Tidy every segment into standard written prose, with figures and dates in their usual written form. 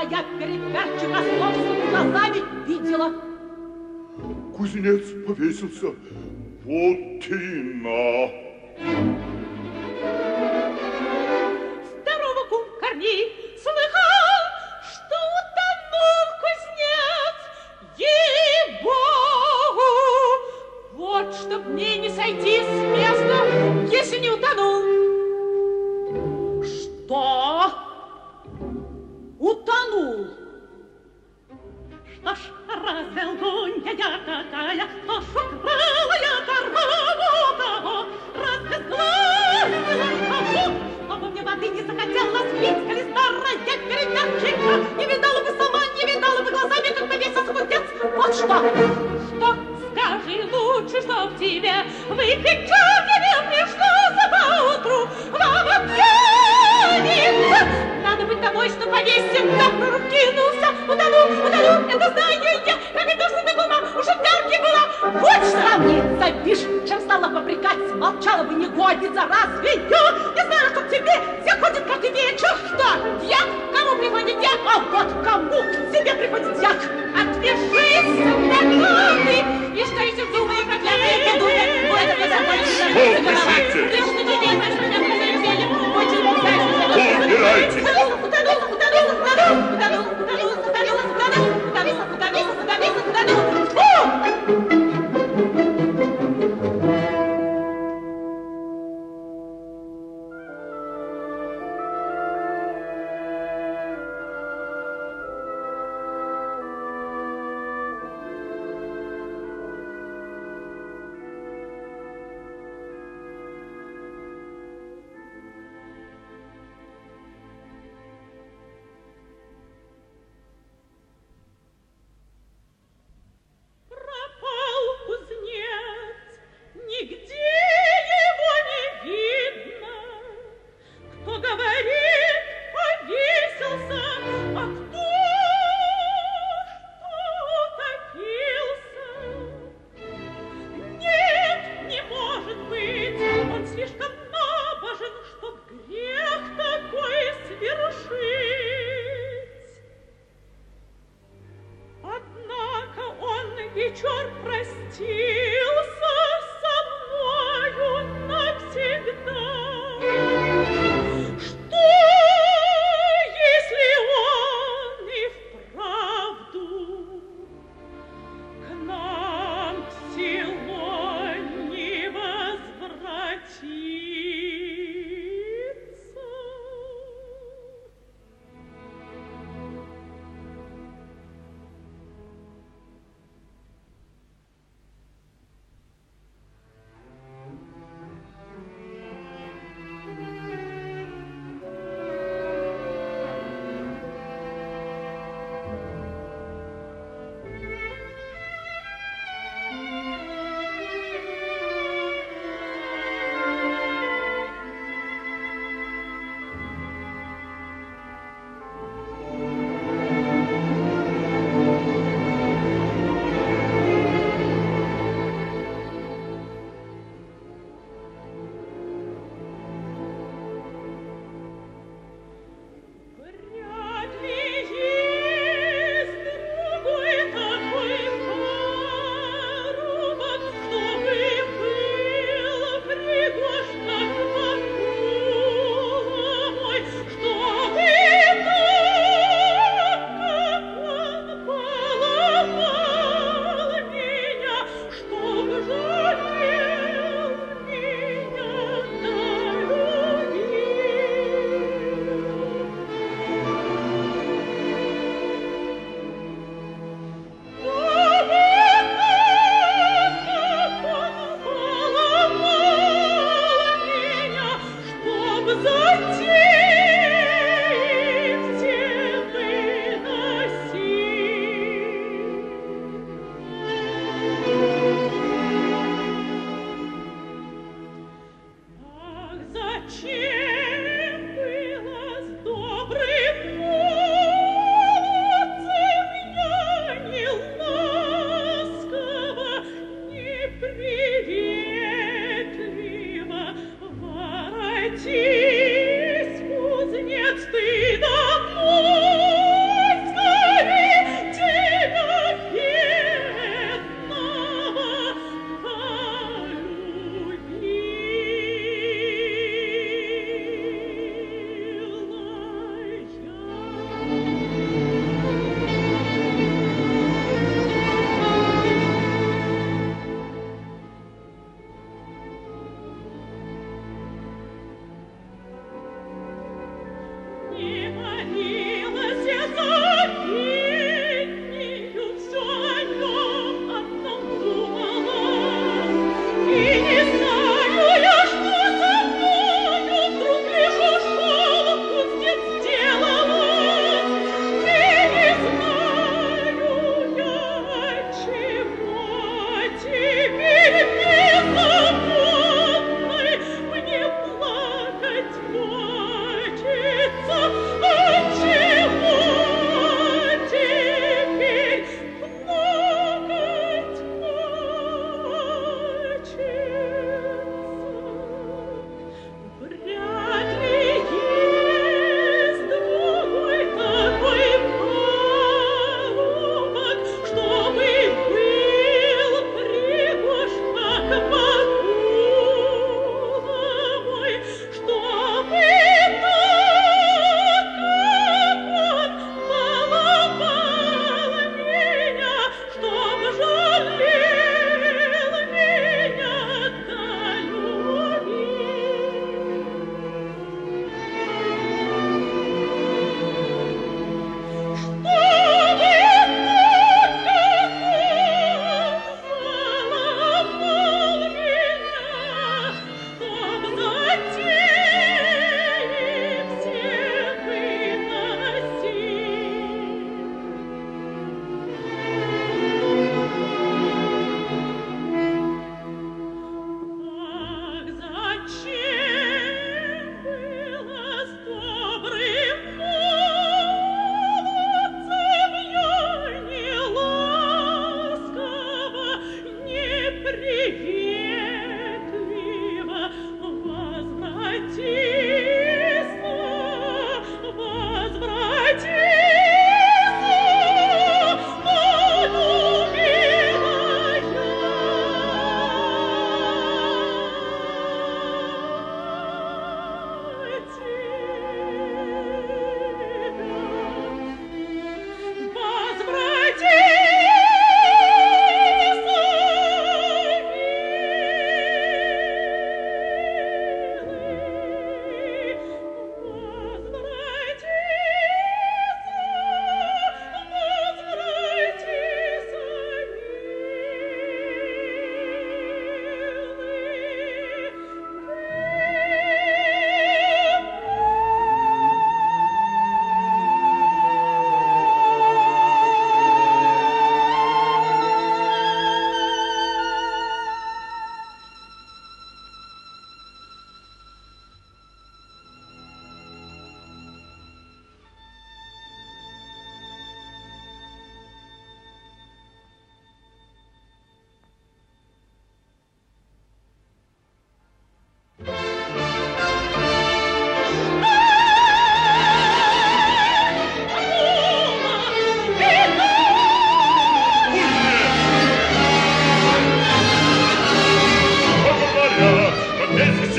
я переперчика собственными глазами видела. Кузнец повесился. Вот тина. Здорово, кум Корней. Слыхал, что утонул кузнец? Ей-богу! Вот чтоб мне не сойти с места, если не утонул. Что? Утонул. Что ж, разве лгунья я такая, что ж украла я корову того, разве сглазила кого, чтобы мне воды не захотелось пить, коли старая переперчика, не видала бы сама, не видала бы глазами, как повесился кузнец. Вот что, скажи лучше, чтоб тебе выпить черного пришлось поутру, баба пьяница. Надо быть домой, что повесим, да прорубкинулся, утонул, это знаю я, как это что ты была, уже в дарке была. Вот сравниться, бишь, чем стала попрекать, молчала бы негодница, разве я не знаю, что к тебе все ходят, как и вечер, что я, кому приходит дьяк, а вот кому к тебе приходит дьяк. Отвяжись, накаты, и что еще думаю, проклятые бедуны, ой, это за больше, ты что тебе, знаешь, меня прозрели, очень знаешь, убирайтесь.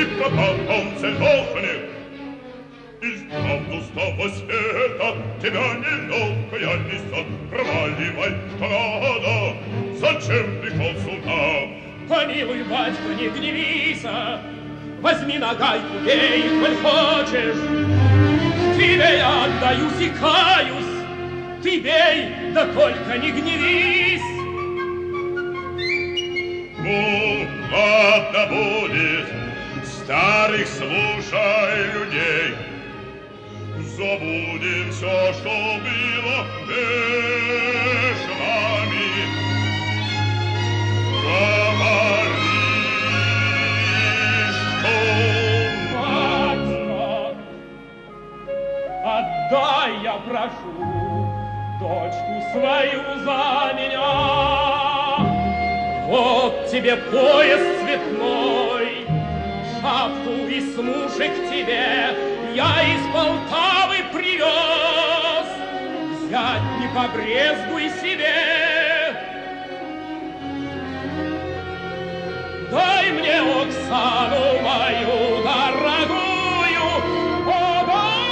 потом целоханек. Из правду с того света тебя нелегкая несет. Проваливай, что надо, зачем пришел сюда? Помилуй, батька, не гневися, возьми нагайку, бей, коль хочешь. Тебе я отдаюсь и каюсь, ты бей, да только не гневись. Ну, ладно будет, старых слушай людей. Забудем все, что было между нами. Говори, что... Батька, отдай, я прошу, дочку свою за меня. Вот тебе пояс цветной, шапку и смушек тебе я из Полтавы привез. Взять не побрезгуй себе. Дай мне Оксану мою дорогую, о,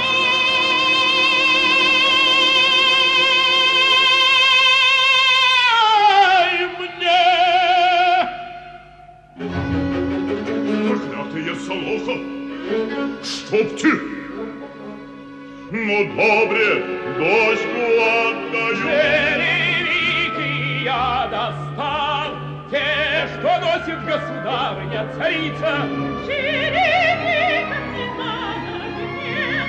дай мне. Проклятые слуха, чтоб ты! Ну, добре, дочку отдаю. Черевики я достал, те, что носит государыня царица. Черевиков не надо мне,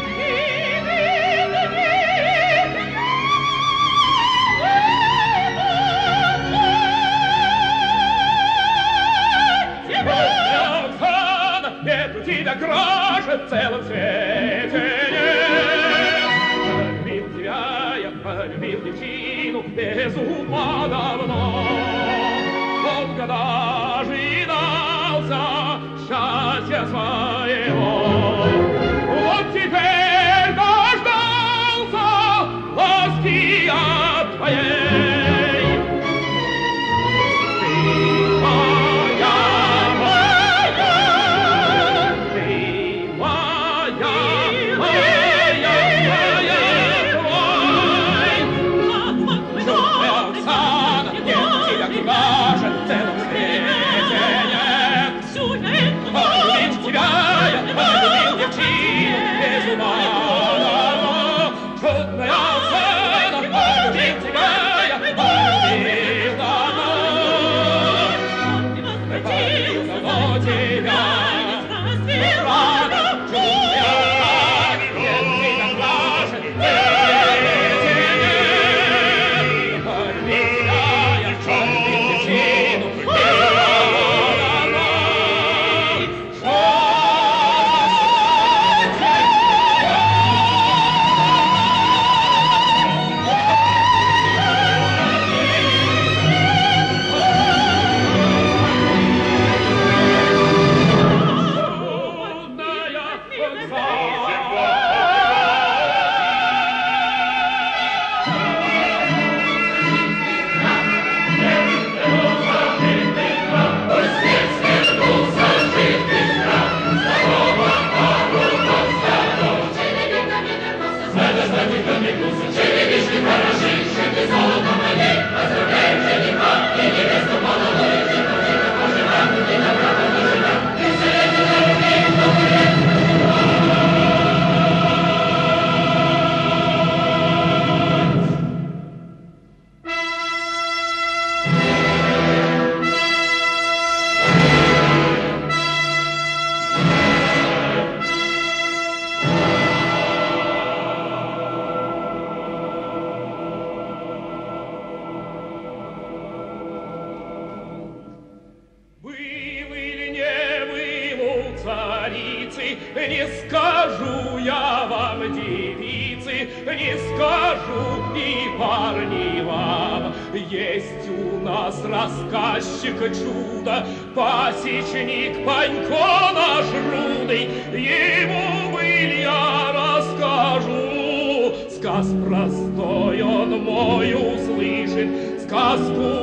Оксана, нет у тебя гроша в целом свете нет. Полюбил тебя я, полюбил девчину без ума давно. Долго дожидался счастья своего. Вот теперь дождался ласки от твоей. Не скажу я вам, девицы, не скажу и парни вам. Есть у нас рассказчик чудо, пасечник Панько наш рудый. Ему быль я расскажу. Сказ простой он мой услышит, сказку